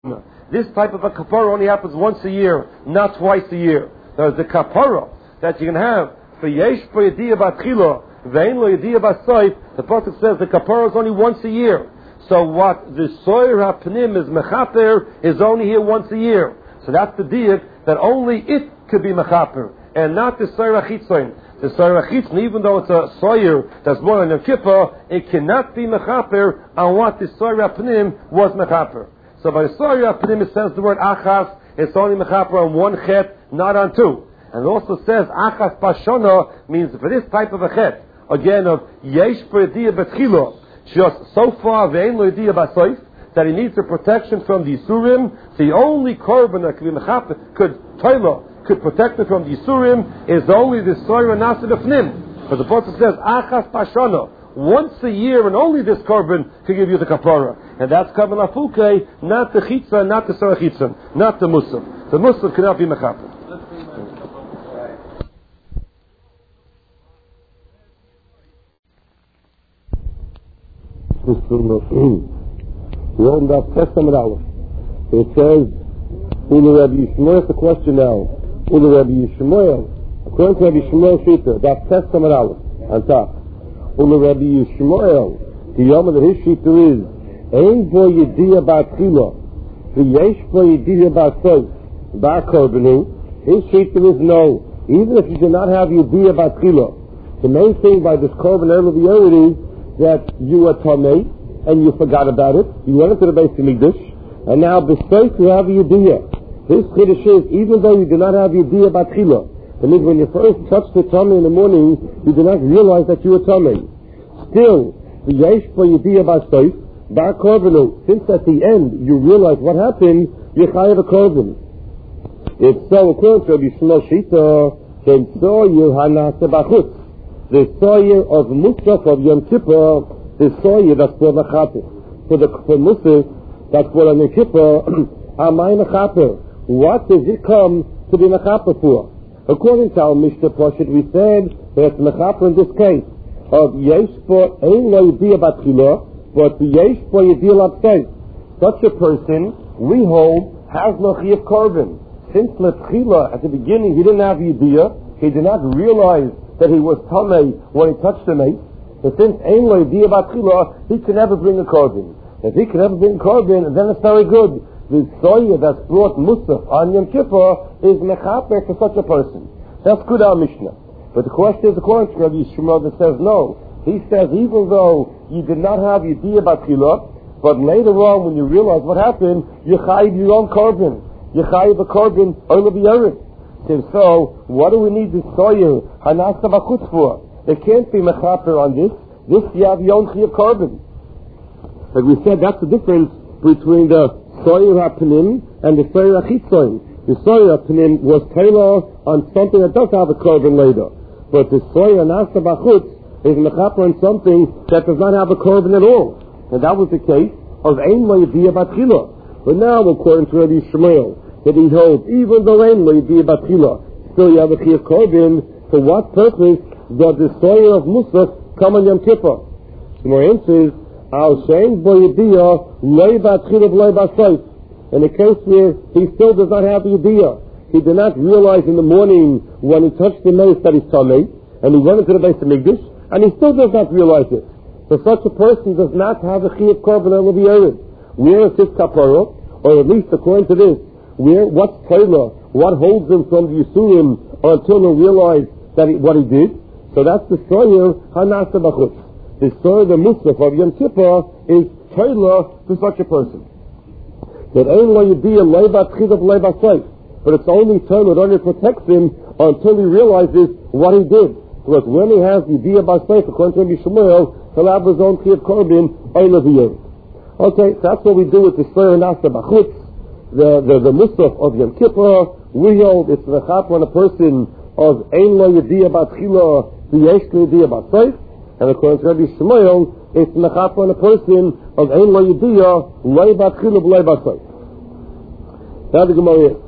This type of a kapara only happens once a year, not twice a year. There's the kapara that you can have for yesh for yediyah batchila, vein lo yediyah basoif. The pasuk says the kapara is only once a year. So what the soyer hapnim is mechaper is only here once a year. So that's the diak that only it could be mechaper and not the soyer achitzoin. The soyer achitzoin, even though it's a soyer that's born on Yom Kippur, it cannot be mechaper on what the soyer hapnim was mechaper. So by the soyer hapnim it says the word achas. It's only mechaper on one chet, not on two. And it also says achas pashona means for this type of a chet, again of yesh b'yediyah betchilo, just so far ve'en lo yediyah basoif, that he needs a protection from the Yisurim. The only korban that could be mechaper, could protect him from the Yisurim is only the soyer nasa b'fnim. But the pasuk says achas pashona. Once a year, and only this korban can give you the kapara, and that's kabel afuke, not the chitza, not the sarah chitza, not the musaf. The musaf cannot be mechaper. We're on that Testament Aleph. It says, Ulu Rabbi Yishmael, it's a question now. Ulu Rabbi Yishmael, according to Rabbi Yishmael Shita, that Testament Aleph, on top. Ulu Rabbi Yishmael, the Yom that his Shita is, Ein bo yediyah ba'atchila, v'yesh bo yediyah ba'asof, ba'akorbenu. His Shita is no. Even if you do not have yediyah ba'atchila, the main thing by this korban earlier is that you were tamei, and you forgot about it. You went into the Beis Hamikdash, and now besides you have yediyah. His chiddush is, even though you do not have yediyah ba'atchila, that means when you first touched the tummy in the morning, you did not realize that you were tummy. Still, the yesh for yediyah ba'asof, ba'akorbenu, since at the end you realize what happened, you chayav a korban. If so, according to Rabbi Yishmael Shita, then soyer hanase b'chutz, the soyer of musaf of Yom Kippur, the soyer that's for mechaper. For musaf that's for Yom Kippur, amay mechaper. What does it come to be mechaper for? According to our Mishnah Poshet, we said that it's mechaper in this case of yesh for ein lo yediyah batchila, but yesh for yediyah lapsei. Such a person, we hold, has no chiyuv korban. Since l'tchila, at the beginning, he didn't have yediyah, he did not realize that he was tamei when he touched the meat. But since ein lo yediyah batchila, he can never bring a korban. If he can never bring a korban, then it's very good. The soya that's brought musaf on Yom Kippur is mechaper for such a person. That's good, our Mishnah. But the question is according to Rabbi Yishmael that says no. He says even though you did not have yediyah batchila, but later on when you realize what happened, you chayiv your own korban. You chayiv a korban oila b'yarim. So what do we need the soya hanasa b'chutz for? It can't be mechaper on this. This you have your own chiyuv korban. Like we said, that's the difference between the soyer hapnim and the soyer achitzoin. The soyer hapnim was tailor on something that does have a korban later, but the soyer nasa b'chutz is mechaper on something that does not have a korban at all, and that was the case of ein lo yediyah batchila. But now, according to Rabbi Yishmael, that he holds even though ein lo yediyah batchila, still you have a chiyuv korban. For what purpose does the soyer of musaf come on Yom Kippur? The more answer is, Al shein bo yediyah loy batchila v'loy basof. In a case where he still does not have the yediyah, he did not realize in the morning when he touched the mace that he's tamei, and he went into the Beis Hamikdash, and he still does not realize it. So such a person does not have a chiyuv korban oila b'yarim. Where is his kapara, or at least according to this, what's tailor, what holds him from the Yisurim until he realized what he did? So that's the soyer hanasa b'chutz. The soyer, the musaf of Yom Kippur, is tailor to such a person. That ein lo yediyah lo batchila v'lo basof, but it's only tailor, it only protects him until he realizes what he did. Because when he has yediyah basof, according to Rabbi Yishmael, he'll have his own chiyuv korban oila b'yarim. Okay, so that's what we do with the soyer hanasa b'chutz. The musaf of Yom Kippur, we hold it's mechaper on a person of ein lo yediyah batchila v'yesh lo yediyah basof, and according to Rabbi Yishmael, it's mechaper on a person of ein lo yediyah lo batchila v'lo basof. Now the Gemara is,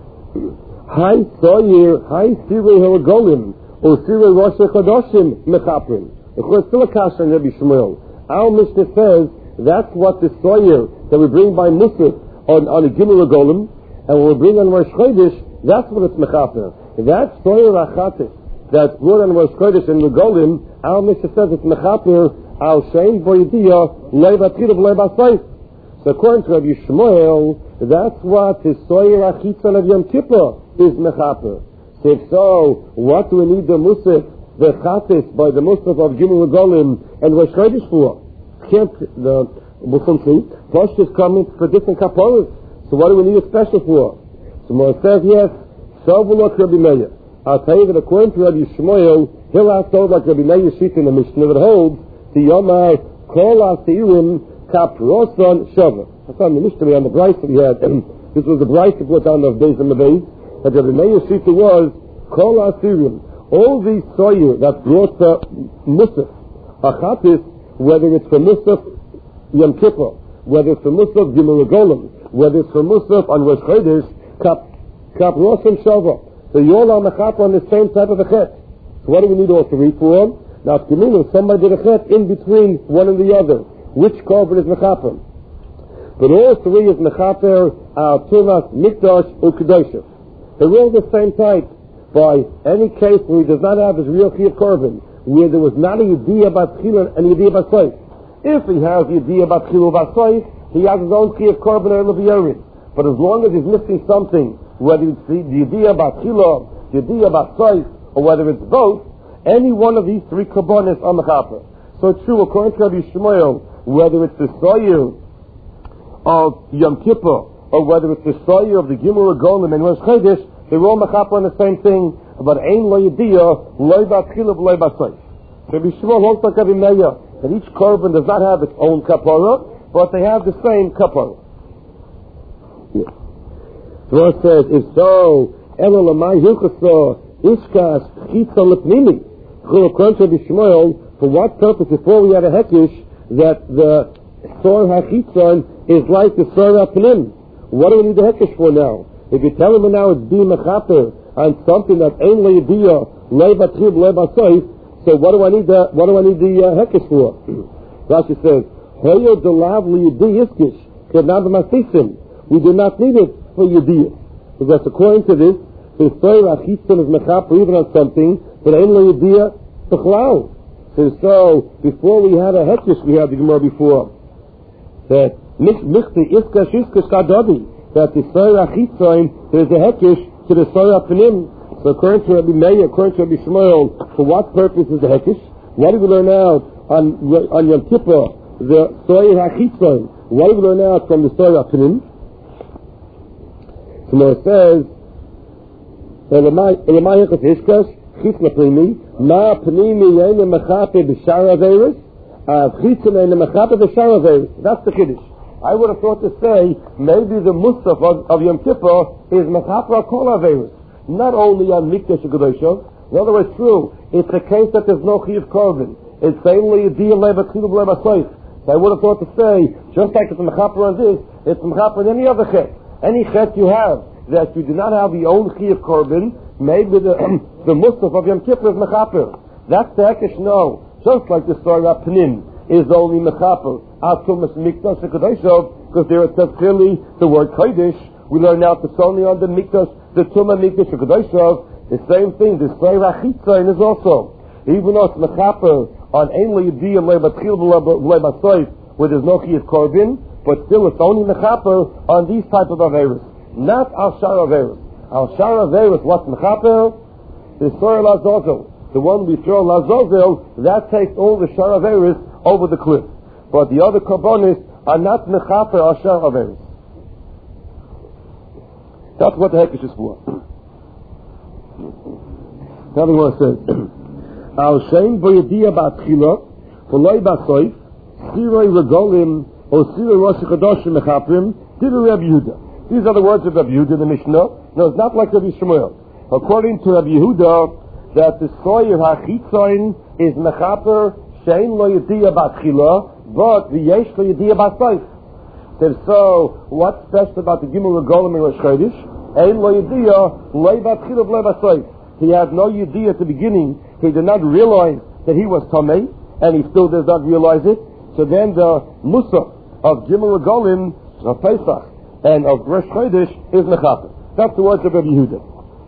Hai soyer, hai sirei halagolim, or sirei rosh chodashim mechaperim. Of course, still a kasha on Rabbi Yishmael. Our Mishnah says that's what the soyer that we bring by musaf on a Gimel Golem, and when we bring on Rosh Chodesh, that's what it's mechaper. That soyer achatis that's brought on Rosh Chodesh and Regolim, our Mishnah says it's mechaper al shein boyediya leibatchilav leibasayf. So according to Rabbi Shmuel, that's what the soyer achitzon of Yom Kippur is mechaper. So if so, what do we need the musaf, the chatis by the musaf of Gimel Regolim and Rosh Chodesh for? Can't the Muslim see? Plus is coming for different kaporas. So what do we need a special for? So Moshe says yes. So will look Rabbi Meir. I'll tell you that according to Rabbi Shmuel, he'll ask over like Rabbi Meir sheet in the Mishnah that holds the Yomar Kol Asirim Kaproson Shava. That's on the Mishnah on the Bryce that we had. This was the Bryce that put down of Beis and Beis. But Rabbi Meir sheet was Kol Asirim. All these soyer that brought the Musaf, Achatis, whether it's for Musaf Yom Kippur, whether it's for Musaf Gimel Regolim, whether it's for Musaf on Rosh Chodesh, Kap Roshim Shava. So you all are mechaper on the same type of a chet. So what do we need all three for? Now, if somebody did a chet in between one and the other, which korban is mechaper? But all three is mechaper al tumas mikdash u'kedoshes. They're all the same type. By any case where he does not have his real chiyuv korban, where there was not a yediyah bat chila and a yediyah bat soif. If he has yediyah bat chila bat soif, he has his own chiyuv korban or leviyarin. But as long as he's missing something, whether it's the yediyah bat chila, yediyah bat soif, or whether it's both, any one of these three korbanos are mechaper. So true, according to Rabbi Shmuel, whether it's the soyer of Yom Kippur, or whether it's the soyer of the Gimel Regolim and Rosh Chodesh, they're all mechaper on the same thing, but ein lo yediyah, lo bat chila, lo bat soif. So Rabbi Shmuel holds like Rabbi Meir, that each korban does not have its own kapara, but they have the same kapara. Yeah. So it says, if so, elo lamai hilchaso, ishkas, chitza lepnimi. According to Rabbi Shmuel, for what purpose, before we had a hekish, that the sor hachitzon is like the sor hapnim? What do we need the hekish for now? If you tell him now it's being mechaper on something that ain't lo yediyah, lo batrib, lo basoif, so what do I need the hekish for? Rashi says, hoyo delav li yediyah iskish, kednav masisim. We do not need it for yediyah. Because according to this, the soyer achitzon is mechaper even on something, but ain't lo yediyah b'chlal. So before we had a hekish, we had the Gemara before. That michti iskash iskash kadodi. That the soyer achitzon, there's a hekish to the soyer apnim. So according to Rabbi Meir, according to Rabbi Shmuel, for what purpose is the hekish? What do we learn out on Yom Kippur? The soyer achitzon. What do we learn out from the soyer apnim? So it says, Elamai hekish ishkash chitna primi ma pnimi yene mechape b'shar averis chitzon yene mechape b'shar averis. That's the kiddush. I would have thought to say maybe the musaf of Yom Kippur is mechaper kol averis, not only on mikdash u'kedoshav. In other words, true, it's a case that there's no chiyuv korban. It's only a deal le'bat chiyuv le'bat soif. So I would have thought to say, just like it's mechaper on this, it's mechaper on any other chet. Any chet you have that you do not have the own chiyuv korban, maybe the musaf of Yom Kippur is mechaper. That's the hekesh. No, just like the story of Pnim is only mechaper atumas mikdash u'kedoshav, because there it says clearly the word kodesh. We learn now it's only on the mikdash, the tumah mikdash u'kedoshav. The same thing, the soyer achitzon is also, even though it's mechaper on ein lo yediyah le'batchil le'basoif, where there's no chiyuv korban, but still it's only mechaper on these type of averos, not al shar averos. Al shar averos, what's mechaper? The soyer lazozel. The one we throw lazozel, that takes all the shar averos over the cliff. But the other korbanos are not mechaper al shar averos. That's what the heck is just for. Now the one says, Al shein boyediyah ba'atchila, v'loi ba'soif, siroi regolim, or siroi rosh chadoshim mechaprim, didu Rabbi Yehuda. These are the words of Rabbi Yehuda in the Mishnah. No, it's not like Rabbi Shmuel. According to Rabbi Yehuda, that the soyer hachitzon is mechaper shein lo yediyah ba'atchila, but v'yesh lo yediyah ba'soif. So, what's special about the Gimel Regolim and Rosh Chodesh? Ein lo yediyah lo ba'atchila v'lo ba'soif. He had no yediyah at the beginning. He did not realize that he was tamei, and he still does not realize it. So then the musaf of Gimel Regolim of Pesach and of Rosh Chodesh is mechaper. That's the words of Rabbi Yehuda.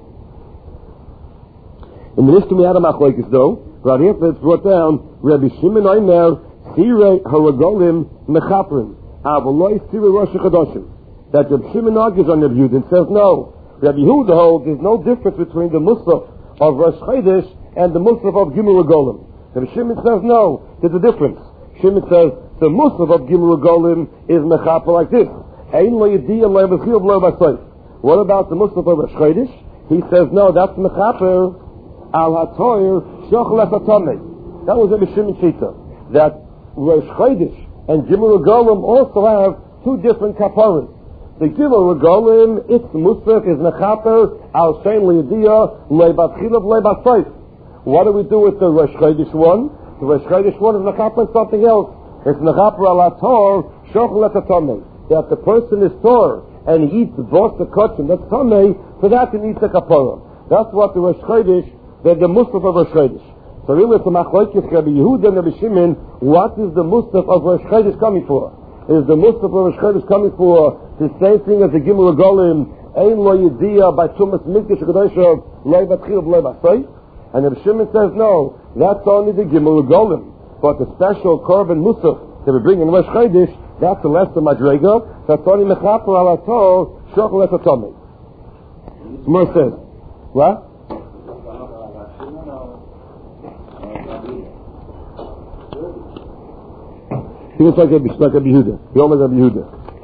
In the Mishnah Miyad HaMachloekes though, right here it's brought down, Rabbi Shimon Omer, Sirei HaRagolim Mechaperim, Avaloi Sirei Rosh Chodoshim. That Rabbi Shimon argues on Rabbi Yehuda and says no. Rabbi Yehuda holds there's no difference between the Musaf of Rosh Chodesh and the Musaf of Gimel Regolim. Rabbi Shimon says no, there's a difference. Shimon says the Musaf of Gimel Regolim is Mechaper like this. What about the Musaf of Rosh Chodesh? He says no, that's Mechaper al hatoyer shochlet atamei. That was Rabbi Shimon Shita. That Rosh Chodesh and Gimel Regolim also have two different kaparas. The Gimel Regolim, its Musaf is Mechaper al shein liyadiyah leibatchilav leibatzayf. What do we do with the Rosh Chodesh one? The Rosh Chodesh one is Mechaper something else. It's Mechaper al hator shochlet atamei. That the person is tor and he eats the boss the kotchim that's tamei, for that he needs a kapara. That's what the Rosh Chodesh, the Musaf of Rosh Chodesh. So really it's a machlokes Rabbi Yehuda and Rabbi Shimon. What is the Musaf of Rosh Chodesh coming for? Is the Musaf of Rosh Chodesh coming for the same thing as the Gimel Regolim? Ein lo yediyah by Tumas Mikdash Kedoshav Lei Batchil Lei Basay? And Rabbi Shimon says no, that's only the Gimel Regolim. But the special Korban Musaf that we bring in Rosh Chodesh, that's the lesser Madrega. That's only Mechaper al Hator Shochlet Atomei. More says, what? He looks like a Yehuda. He almost like a Yehuda.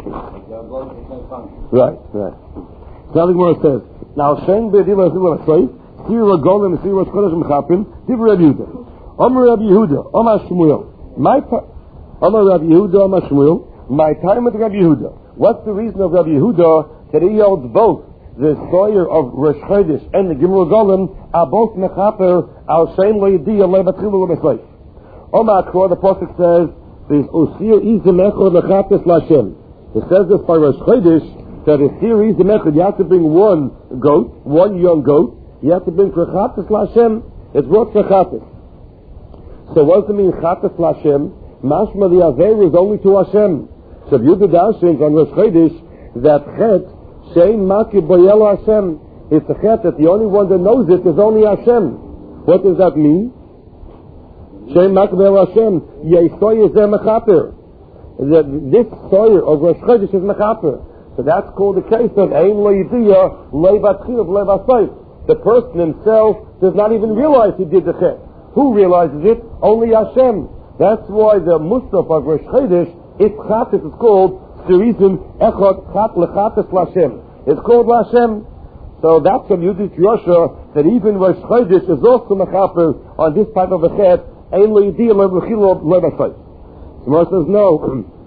Right. Now the Gemara says, now Shen be'adila zivul asay, Sir Regolim, Sir Rosh Chodesh Mechapim, Divrei Rabbi Yehuda. Omer Rabbi Yehuda, Omer Shmuel. Omer Rabbi Yehuda, Omer Shmuel. My time with Rabbi Yehuda. What's the reason of Rabbi Yehuda that he holds both the Sawyer of Rosh Chodesh and the Gimel Regolim are both Mechaper al Shein Lo Yediyah Lo Batchilu Lo Besleif? Omar Akro, the Pasuk says, there's Osir Izim Echad Lechapes Lashem. It says this by Rosh Chodesh, that Osir Izim Echad, you have to bring one goat, one young goat, you have to bring Lechapes Lashem. It's brought Lechapes. So what does it mean Chapes Lashem? Mashma the Aveir is only to Hashem. So Yehuda Darshins on Rosh Chodesh that Chet Shein Maki Boyelo Hashem. It's a Chet that the only one that knows it is only Hashem. What does that mean? Shein Maki Boyelo Hashem. Yesoy is there Mechaper. This Sawyer of Rosh Chodesh is Mechaper. So that's called the case of Ein Lo Yediyah Lo Batchilav Lo Basayf. The person himself does not even realize he did the Chet. Who realizes it? Only Hashem. That's why the Musaf of Rosh Chodesh, its Chatas is called Sirizim Echad Chat Lechatas Lashem. It's called Lashem. So that's from Yudit Yosha that even Rosh Chodesh is also Mechaper on this type of a Chet. Ein Lo Yediyah Lo B'chilo Lo B'chayf. The Gemara says no.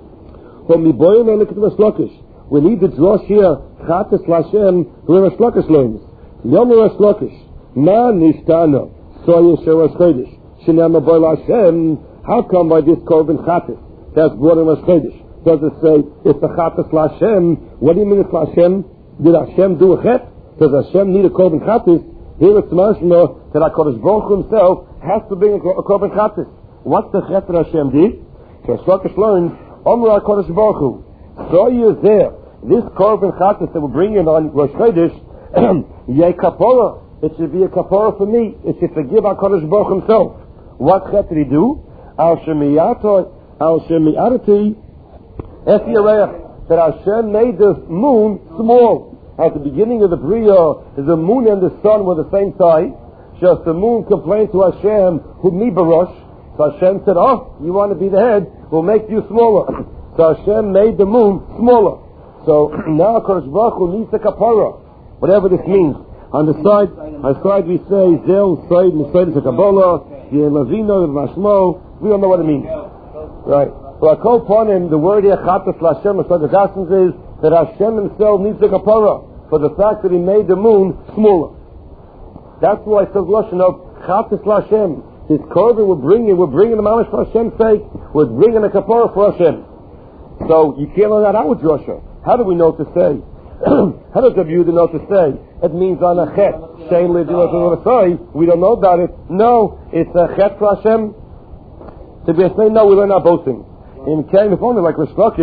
We need to draw here Chatas Lashem where Rosh Lakish learns. Yom Rosh Lakish Ma Nishtana Soyer Shel Rosh Chodesh Shinam Boy Lashem. How come by this Korban Chatas that's brought in Rosh Chodesh does it say it's the Chatas Lashem? What do you mean it's Lashem? Did Hashem do a Chet? Does Hashem need a Korban Chatas? Here it's mashma that HaKadosh Baruch Hu himself has to bring a Korban Chatas. What's the Chet that Hashem did? So Shlokish learns, Omer HaKadosh Baruch Hu, so you there, this Korban Chatas that we're bringing on Rosh Chodesh, Yeh Kapora, it should be a Kapora for me. It should forgive HaKadosh Baruch Hu himself. What Chet did he do? Al Shemi'arati Efi Yareach, that Hashem made the moon small. At the beginning of the Bria, the moon and the sun were the same size. Just the moon complained to Hashem, Hu mi barosh. So Hashem said, oh, you want to be the head, we'll make you smaller. So Hashem made the moon smaller. So now Kodesh Baruch Hu needs the kapara, whatever this means. On the side we say, Zel, Said, Misaid, Kabbalah, Yelavino, Mashmo. We don't know what it means. Right. So I call upon him, the word here, Chatas Lashem, the Gassens is that Hashem himself needs the kapara for the fact that he made the moon smaller. That's why it says Lashon of Chatas Lashem. His korban we're bringing the mamash for Hashem's sake. We're bringing a kapara for Hashem. So you can't learn that out with Joshua. How do we know what to say? How does Rabbi Yehuda know what to say? It means on a chet. Shein L'Yediyah. We don't know about it. No, it's a chet for Hashem. So we say no, we learn our boasting. If only like Rish Lakish,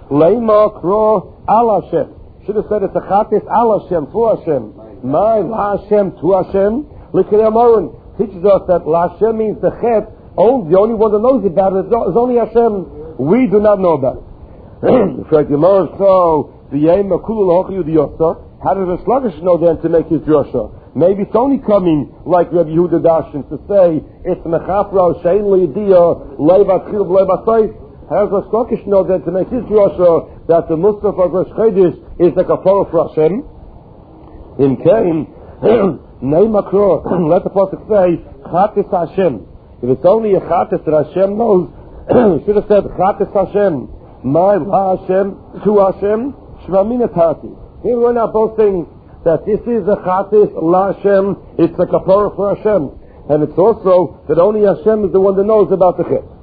Leima Kro Al Hashem. Should have said it's a chatis Al Hashem, for Hashem. My La Hashem, to Hashem. Look at Amoran. Teaches us that La Hashem means the chet. The only one that knows about it is only Hashem. We do not know about it. So, how does the sluggish know then to make his drasha? Maybe it's only coming like Rabbi Yehuda Dashin to say it's mechapra shein li'idiyah leivat chil leivat seif. How does the sluggish know then to make his drasha that the Musaf of Rosh Chodesh is the kapara for Hashem? In Cain, Nei Makro, let the pasuk say chatis Hashem. If it's only a chatis that Hashem knows, should have said chatis Hashem. My La Hashem, to Hashem, Shvamina Tati. Here we're now both saying that this is a chatis La Hashem, it's a kapara for Hashem. And it's also that only Hashem is the one that knows about the chet.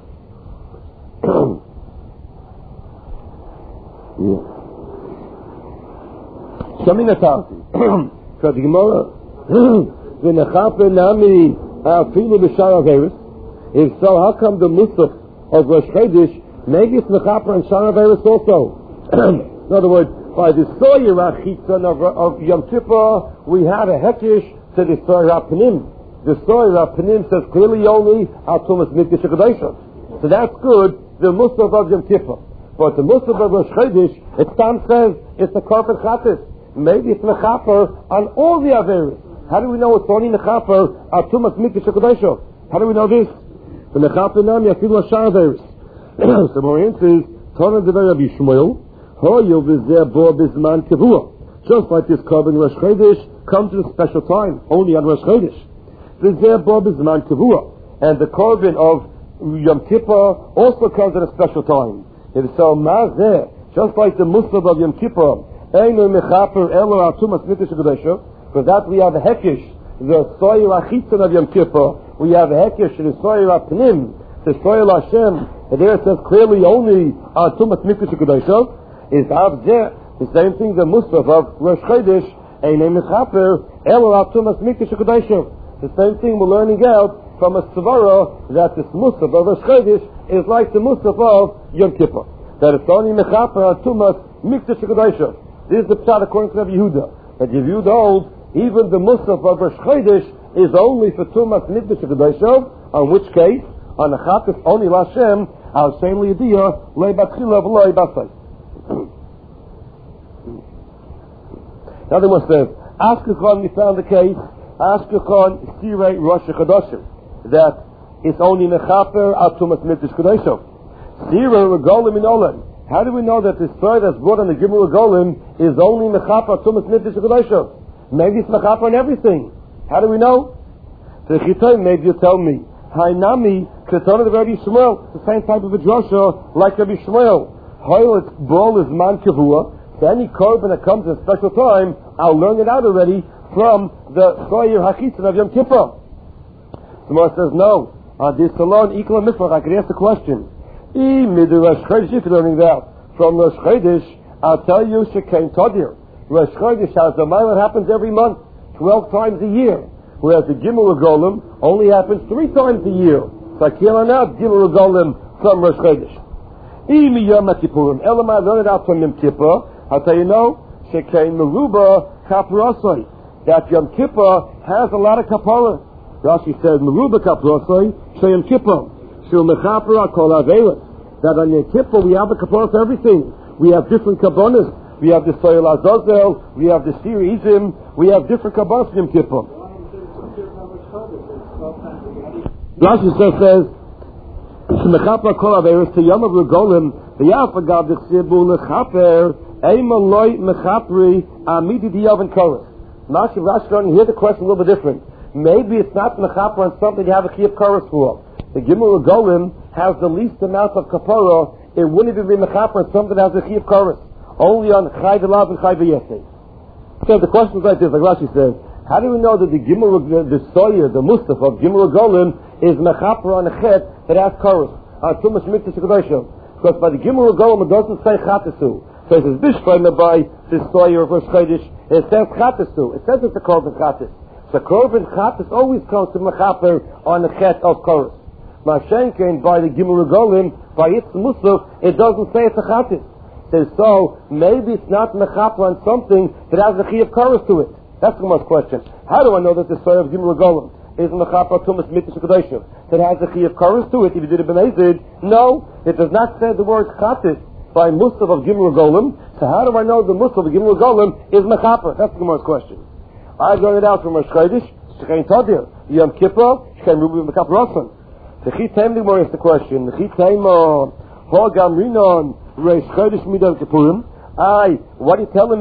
Shvamina Tati. So the Gemara, V'nechaper nami afilu b'shar averis. If so, how come the Musaf of Rosh Chodesh maybe it's mechaper and Shana Veris also? In other words, by the Soyer Achitzon of Yom Kippur, we had a hekish to the Soyer HaPanim. The Soyer HaPanim says clearly only Al-Tumas Mikdash HaKadosh. So that's good, the Musaf of Yom Kippur. But the Musaf of Rosh Chodesh, it says it's the Korban Chatis. Maybe it's mechaper on all the Averis. How do we know it's only mechaper Al-Tumas Mikdash HaKadosh? How do we know this? The mechaper Nam Yafilu Shana Averis. So more answers, Torah Devar Rabbi Shmuel, Hoyo v'zeh bo bizman kavua. Just like this korban Rosh Chodesh comes at a special time, only on Rosh Chodesh. V'zeh bo bizman kavua. And the korban of Yom Kippur also comes at a special time. If so, mazeh, just like the Musaf of Yom Kippur, einu mechaper elo atumas mikdash HaKadosh. For that we have a hekish, the soyer achitzon of Yom Kippur. We have a hekish, the soyer apnim, the soyer Hashem. And there it says clearly only Tumas Mikdash HaKadosh is Avzeh, the same thing the Musaf of Rosh Chodesh, Einei Mechaper, Elo Tumas Mikdash HaKadosh. The same thing we're learning out from a Svara that this Musaf of Rosh Chodesh is like the Musaf of Yom Kippur. That it's only Mechaper Tumas Mikdash HaKadosh. This is the Pshat according to Rabbi Yehuda. That Rabbi Yehuda holds even the Musaf of Rosh Chodesh is only for Tumas Mikdash HaKadosh, on which case, on the Chatas only Lashem, Al Shein Li'idiyah Leibat Chila V'Loi Basai. Now the one says, Ashkechon, we found the case, Ashkechon Sirei Rosh Chodoshim, that it's only Mechaper Al Tumas Mikdash HaKadosh. Sirei Regolim in Olam. How do we know that this story that's brought on the Gimel Regolim is only Mechaper Al Tumas Mikdash HaKadosh? Maybe it's Mechaper on everything. How do we know? The Chitoim, maybe you tell me. Hainami Ketana of Rabbi Shmuel, the same type of a drasha like Rabbi Shmuel. Hoylet ball is man kavua. So any korban that comes at a special time, I'll learn it out already from the Soyer Hachitzon of Yom Kippur. Someone says no. This alone equal mitzvah. I could ask the question. Rosh Chodesh, if you're learning that from Rosh Chodesh, I'll tell you Shekain Tadir. Rosh Chodesh has a mile that happens every month, 12 times a year. Whereas the Gimel Regolim only happens 3 times a year. So I can't learn out Gimel Regolim from Rosh Chodesh. Imi Yom Kippurim. Elamai learn it out from Yom Kippur. I'll tell you no. Shekain Meruba Kaparasoi. That Yom Kippur has a lot of kapara. Rashi says Meruba Kaparasoi. Yom Kippur. Shul Mechapara Kol Avelis. That on Yom Kippur we have a kapara for everything. We have different kabbanas. We have the Soyer Azazel. We have the Sir Izim. We have different kabbanas in Yom Kippur. Rashi says, "Shemechapra kol averos to yom of regolim v'yafagav d'chsibu lechaper eimaloi mechapri amidi diyav and koros." Rashi, hear the question a little bit different. Maybe it's not mechaper on something you have a chiyuv koros for. The Gimel Regolim has the least amount of kapara. It wouldn't even be mechaper on something that has a chiyuv koros. Only on chai v'lav and chai v'yesei. So the question is like this, like Rashi says. How do we know that the Soyer, the Musaf of Gimel Regolim is mechaper on a chet that has koros? Tumas Mikdash HaKadosh. Because by the Gimel Regolim it doesn't say chatasu. So it says Bishvayna by the Soyer of Rosh Chodesh. It says chatasu. It says it's a korban chatas. So korban chatas always comes to mechaper on the chet of koros. Mashenkein by the Gimel Regolim, by its Musaf, it doesn't say it's a chatas. Says, so maybe it's not mechaper on something that has a chiyuv kares to it. That's the most question. How do I know that the soil of Gimel Golem is mechaper tumas mitzvah kedoshim that has a chiyuv kares to it? If you did it b'nezid, no, it does not say the word chatis by Musaf of Gimel Golem. So how do I know the Musaf of Gimel Golem is mechaper? That's the most question. I got it out from Rosh Chodesh, Shechein Tadir, Yom Kippur, Shechein Rubi mechaper Rosan. The Chitaim Gemara is the question. The Chitaim Ho Gamrinon Rosh Chodesh Midal Kippurim. What are you telling me?